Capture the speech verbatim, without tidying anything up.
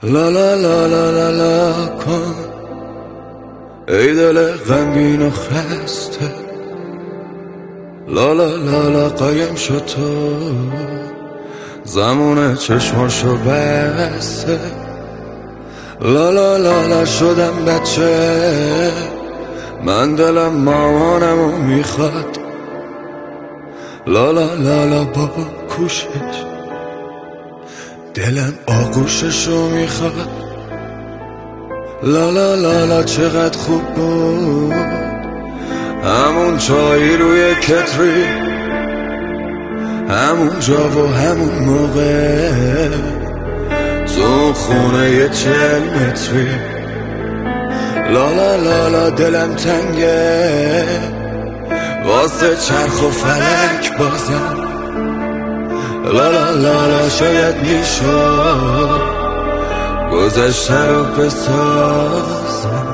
لا لا لا لا لا لا کن ای دل غمگین و خسته، لا لا لا لا قایم شد تو زمان چشماشو بسته، لا لا لا لا شدم بچه، من دلم مامانمو میخواد، لا لا لا لا بابا کوشش، دلم آغوششو میخواد، لا لا لا لا چقدر خوب بود همون چایی روی کتری، همون جا و همون موقع تو خونه یه چل متری، لا لا لا لا دلم تنگه واسه چرخ و فلک بازم، لا لا لا لا شاید میشد گذشته رو بسازم.